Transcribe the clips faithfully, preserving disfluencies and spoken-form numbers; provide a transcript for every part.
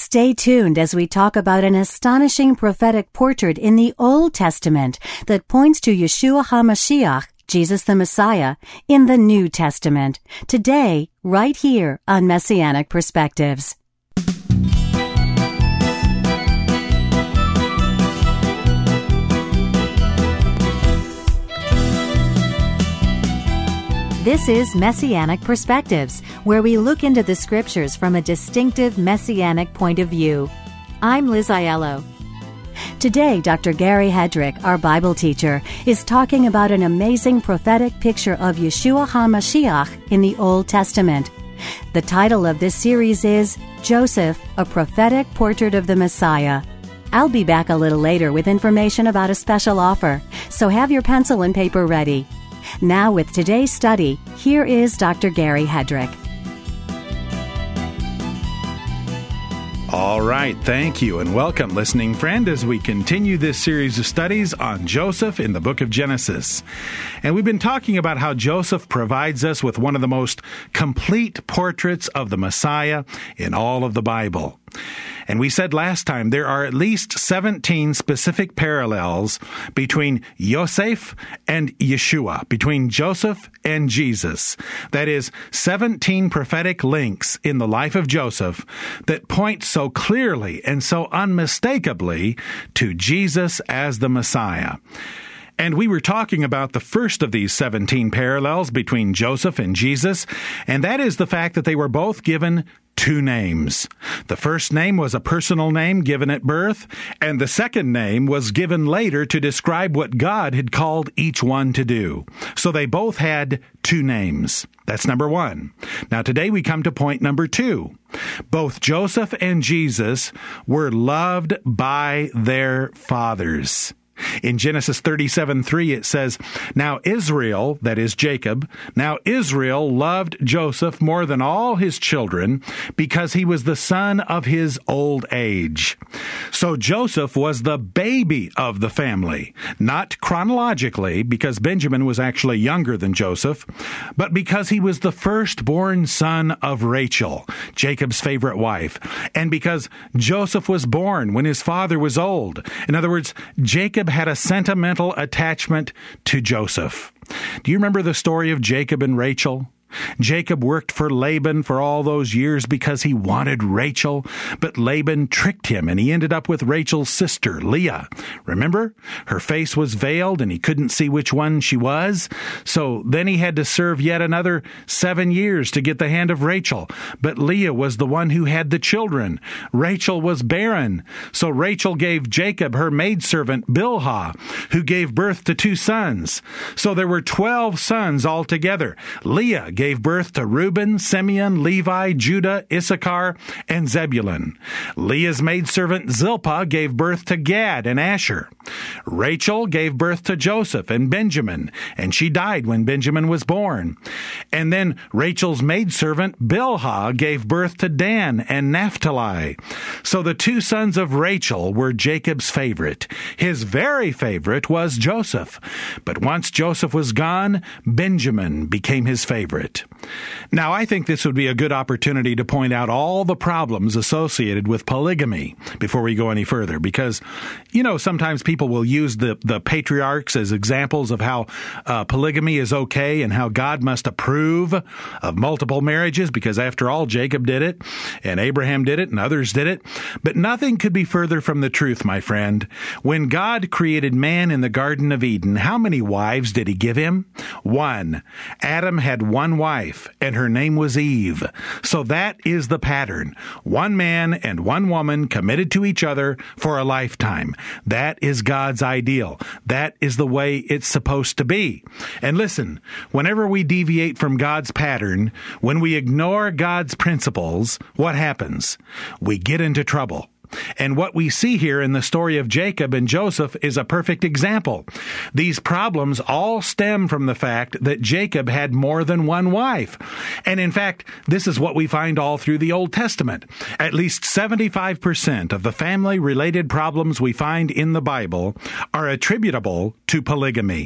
Stay tuned as we talk about an astonishing prophetic portrait in the Old Testament that points to Yeshua HaMashiach, Jesus the Messiah, in the New Testament. Today, right here on Messianic Perspectives. This is Messianic Perspectives, where we look into the Scriptures from a distinctive Messianic point of view. I'm Liz Aiello. Today, Doctor Gary Hedrick, our Bible teacher, is talking about an amazing prophetic picture of Yeshua HaMashiach in the Old Testament. The title of this series is Joseph, a Prophetic Portrait of the Messiah. I'll be back a little later with information about a special offer, so have your pencil and paper ready. Now, with today's study, here is Doctor Gary Hedrick. All right, thank you, and welcome, listening friend, as we continue this series of studies on Joseph in the book of Genesis. And we've been talking about how Joseph provides us with one of the most complete portraits of the Messiah in all of the Bible. And we said last time there are at least seventeen specific parallels between Yosef and Yeshua, between Joseph and Jesus. That is, seventeen prophetic links in the life of Joseph that point so clearly and so unmistakably to Jesus as the Messiah. And we were talking about the first of these seventeen parallels between Joseph and Jesus, and that is the fact that they were both given two names. The first name was a personal name given at birth, and the second name was given later to describe what God had called each one to do. So they both had two names. That's number one. Now today we come to point number two. Both Joseph and Jesus were loved by their fathers. In Genesis thirty-seven three, it says, Now Israel, that is Jacob, now Israel loved Joseph more than all his children because he was the son of his old age. So Joseph was the baby of the family, not chronologically because Benjamin was actually younger than Joseph, but because he was the firstborn son of Rachel, Jacob's favorite wife, and because Joseph was born when his father was old. In other words, Jacob had a sentimental attachment to Joseph. Do you remember the story of Jacob and Rachel? Jacob worked for Laban for all those years because he wanted Rachel, but Laban tricked him and he ended up with Rachel's sister, Leah. Remember? Her face was veiled and he couldn't see which one she was. So then he had to serve yet another seven years to get the hand of Rachel. But Leah was the one who had the children. Rachel was barren. So Rachel gave Jacob her maidservant, Bilhah, who gave birth to two sons. So there were twelve sons altogether. Leah gave birth to Reuben, Simeon, Levi, Judah, Issachar, and Zebulun. Leah's maidservant Zilpah gave birth to Gad and Asher. Rachel gave birth to Joseph and Benjamin, and she died when Benjamin was born. And then Rachel's maidservant Bilhah gave birth to Dan and Naphtali. So the two sons of Rachel were Jacob's favorite. His very favorite was Joseph. But once Joseph was gone, Benjamin became his favorite. Now, I think this would be a good opportunity to point out all the problems associated with polygamy before we go any further, because, you know, sometimes people will use the, the patriarchs as examples of how uh, polygamy is okay and how God must approve of multiple marriages, because after all, Jacob did it, and Abraham did it, and others did it. But nothing could be further from the truth, my friend. When God created man in the Garden of Eden, how many wives did he give him? One. Adam had one wife, and her name was Eve. So that is the pattern. One man and one woman committed to each other for a lifetime. That is God's ideal. That is the way it's supposed to be. And listen, whenever we deviate from God's pattern, when we ignore God's principles, what happens? We get into trouble. And what we see here in the story of Jacob and Joseph is a perfect example. These problems all stem from the fact that Jacob had more than one wife. And in fact, this is what we find all through the Old Testament. At least seventy-five percent of the family-related problems we find in the Bible are attributable to polygamy.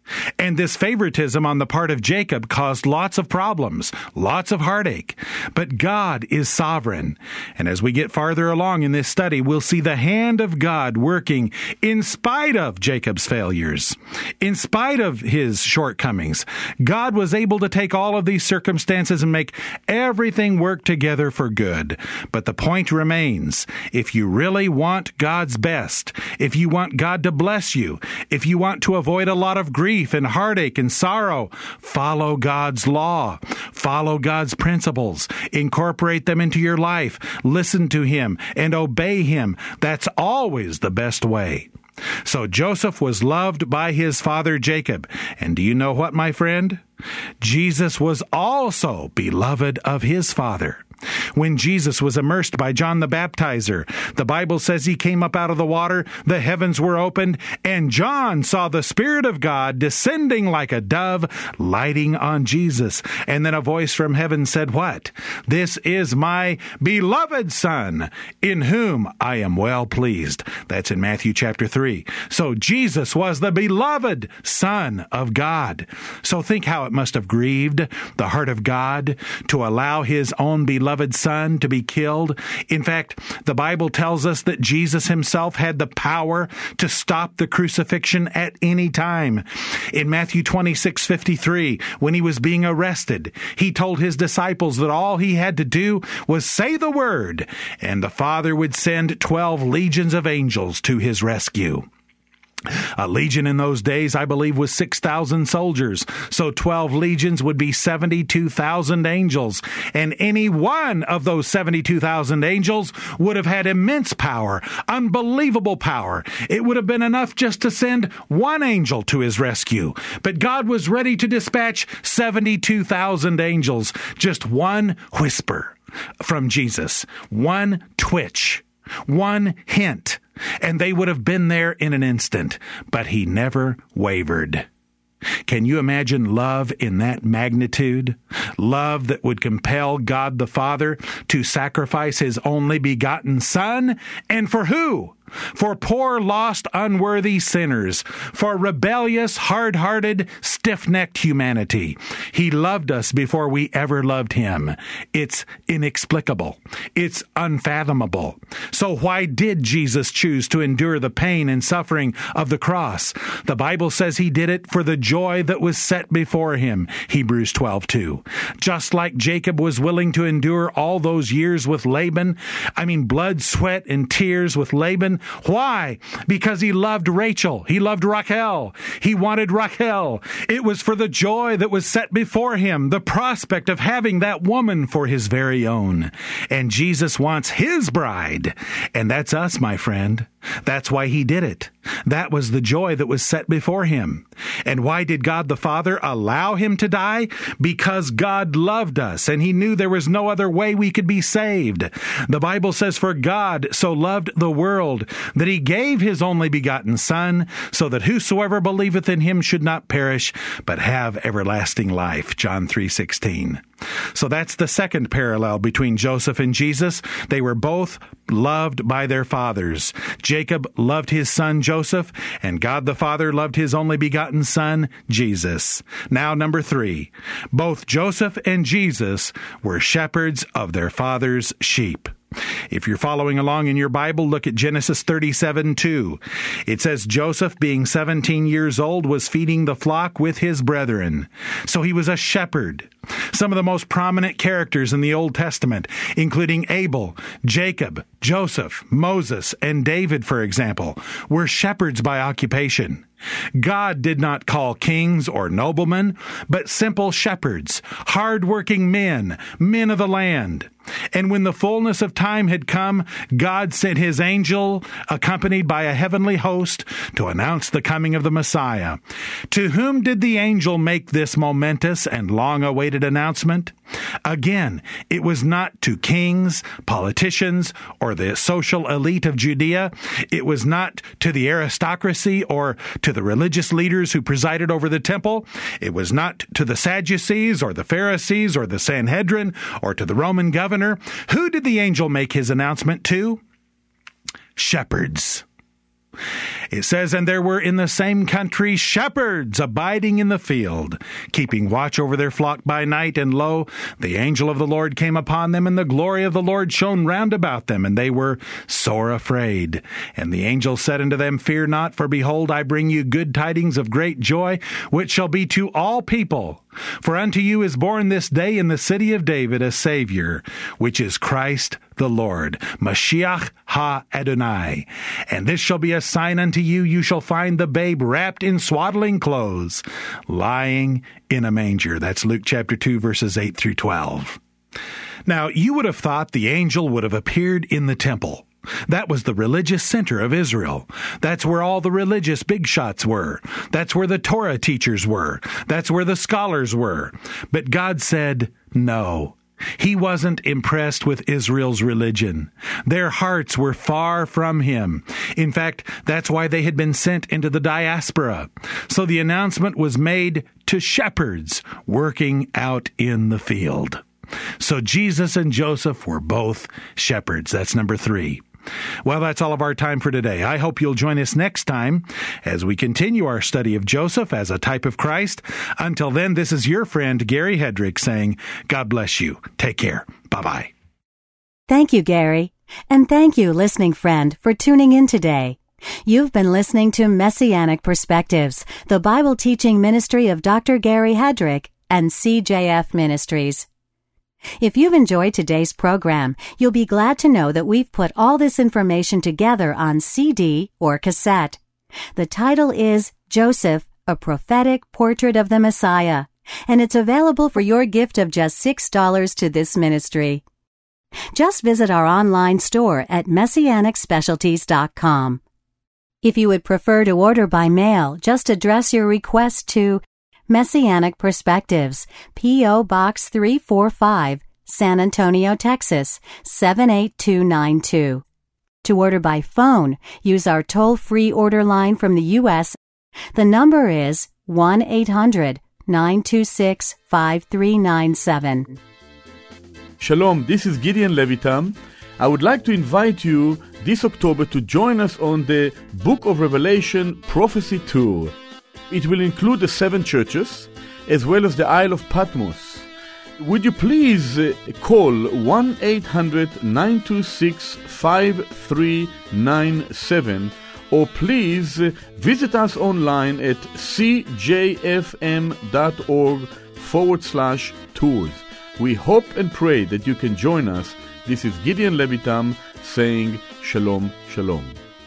And this favoritism on the part of Jacob caused lots of problems, lots of heartache. But God is sovereign. And as we get farther along in this study, we'll see the hand of God working in spite of Jacob's failures, in spite of his shortcomings. God was able to take all of these circumstances and make everything work together for good. But the point remains, if you really want God's best, if you want God to bless you, if you want to avoid a lot of grief and heartache and sorrow, follow God's law, follow God's principles, incorporate them into your life, listen to Him, and obey Him. That's always the best way. So Joseph was loved by his father Jacob. And do you know what, my friend? Jesus was also beloved of his father. When Jesus was immersed by John the Baptizer, the Bible says he came up out of the water, the heavens were opened, and John saw the Spirit of God descending like a dove, lighting on Jesus. And then a voice from heaven said, what? This is my beloved Son, in whom I am well pleased. That's in Matthew chapter three. So Jesus was the beloved Son of God. So think how it must have grieved the heart of God to allow his own beloved Son to be killed. In fact, the Bible tells us that Jesus himself had the power to stop the crucifixion at any time. In Matthew twenty-six fifty-three, when he was being arrested, he told his disciples that all he had to do was say the word, and the Father would send twelve legions of angels to his rescue. A legion in those days, I believe, was six thousand soldiers. So twelve legions would be seventy-two thousand angels. And any one of those seventy-two thousand angels would have had immense power, unbelievable power. It would have been enough just to send one angel to his rescue. But God was ready to dispatch seventy-two thousand angels. Just one whisper from Jesus, one twitch, one hint, and they would have been there in an instant. But he never wavered. Can you imagine love in that magnitude? Love that would compel God the Father to sacrifice his only begotten Son? And for who? For poor, lost, unworthy sinners, for rebellious, hard-hearted, stiff-necked humanity. He loved us before we ever loved him. It's inexplicable. It's unfathomable. So why did Jesus choose to endure the pain and suffering of the cross? The Bible says he did it for the joy that was set before him, Hebrews twelve two. Just like Jacob was willing to endure all those years with Laban, I mean blood, sweat, and tears with Laban. Why? Because he loved Rachel. He loved Rachel. He wanted Rachel. It was for the joy that was set before him, the prospect of having that woman for his very own. And Jesus wants his bride. And that's us, my friend. That's why he did it. That was the joy that was set before him. And why did God the Father allow him to die? Because God loved us, and he knew there was no other way we could be saved. The Bible says, for God so loved the world that he gave his only begotten Son, so that whosoever believeth in him should not perish, but have everlasting life. John three sixteen. So that's the second parallel between Joseph and Jesus. They were both loved by their fathers. Jacob loved his son Joseph, and God the Father loved his only begotten Son, Jesus. Now, number three, both Joseph and Jesus were shepherds of their father's sheep. If you're following along in your Bible, look at Genesis thirty-seven two. It says, Joseph, being seventeen years old, was feeding the flock with his brethren. So he was a shepherd. Some of the most prominent characters in the Old Testament, including Abel, Jacob, Joseph, Moses, and David, for example, were shepherds by occupation. God did not call kings or noblemen, but simple shepherds, hard-working men, men of the land. And when the fullness of time had come, God sent his angel, accompanied by a heavenly host, to announce the coming of the Messiah. To whom did the angel make this momentous and long-awaited announcement? Again, it was not to kings, politicians, or the social elite of Judea. It was not to the aristocracy or to the religious leaders who presided over the temple. It was not to the Sadducees or the Pharisees or the Sanhedrin or to the Roman governor. Who did the angel make his announcement to? Shepherds. It says, "And there were in the same country shepherds abiding in the field, keeping watch over their flock by night. And lo, the angel of the Lord came upon them, and the glory of the Lord shone round about them, and they were sore afraid. And the angel said unto them, Fear not, for behold, I bring you good tidings of great joy, which shall be to all people. For unto you is born this day in the city of David a Savior, which is Christ the Lord, Mashiach ha-Adonai. And this shall be a sign unto you, you shall find the babe wrapped in swaddling clothes, lying in a manger." That's Luke chapter two, verses eight through twelve. Now, you would have thought the angel would have appeared in the temple. That was the religious center of Israel. That's where all the religious big shots were. That's where the Torah teachers were. That's where the scholars were. But God said, no. He wasn't impressed with Israel's religion. Their hearts were far from him. In fact, that's why they had been sent into the diaspora. So the announcement was made to shepherds working out in the field. So Jesus and Joseph were both shepherds. That's number three. Well, that's all of our time for today. I hope you'll join us next time as we continue our study of Joseph as a type of Christ. Until then, this is your friend Gary Hedrick saying, God bless you. Take care. Bye-bye. Thank you, Gary. And thank you, listening friend, for tuning in today. You've been listening to Messianic Perspectives, the Bible teaching ministry of Doctor Gary Hedrick and C J F Ministries. If you've enjoyed today's program, you'll be glad to know that we've put all this information together on C D or cassette. The title is Joseph, a Prophetic Portrait of the Messiah, and it's available for your gift of just six dollars to this ministry. Just visit our online store at messianic specialties dot com. If you would prefer to order by mail, just address your request to Messianic Perspectives, P O. Box three forty-five, San Antonio, Texas, seven eight two nine two. To order by phone, use our toll-free order line from the U S. The number is one eight hundred nine two six five three nine seven. Shalom, this is Gideon Levitam. I would like to invite you this October to join us on the Book of Revelation Prophecy Tour. It will include the seven churches, as well as the Isle of Patmos. Would you please uh, call one eight hundred nine two six five three nine seven, or please uh, visit us online at cjfm.org forward slash tours. We hope and pray that you can join us. This is Gideon Levitam saying Shalom, Shalom.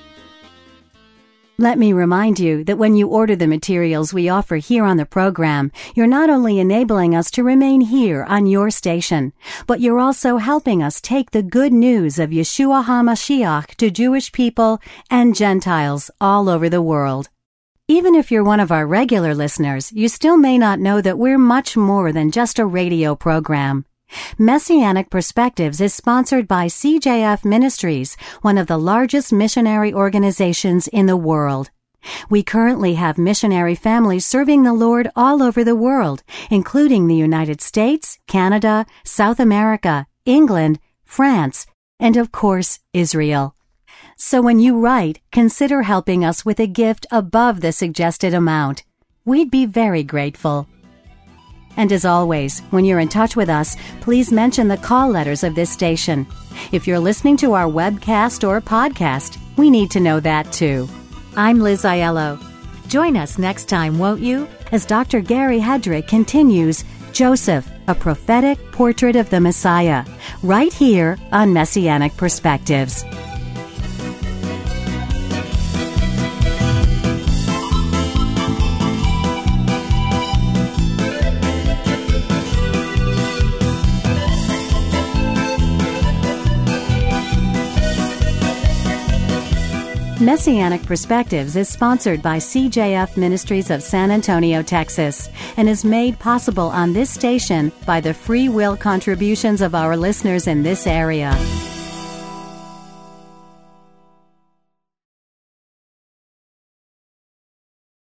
Let me remind you that when you order the materials we offer here on the program, you're not only enabling us to remain here on your station, but you're also helping us take the good news of Yeshua HaMashiach to Jewish people and Gentiles all over the world. Even if you're one of our regular listeners, you still may not know that we're much more than just a radio program. Messianic Perspectives is sponsored by C J F Ministries, one of the largest missionary organizations in the world. We currently have missionary families serving the Lord all over the world, including the United States, Canada, South America, England, France, and of course, Israel. So when you write, consider helping us with a gift above the suggested amount. We'd be very grateful. And as always, when you're in touch with us, please mention the call letters of this station. If you're listening to our webcast or podcast, we need to know that too. I'm Liz Aiello. Join us next time, won't you, as Doctor Gary Hedrick continues Joseph, a Prophetic Portrait of the Messiah, right here on Messianic Perspectives. Messianic Perspectives is sponsored by C J F Ministries of San Antonio, Texas, and is made possible on this station by the free will contributions of our listeners in this area.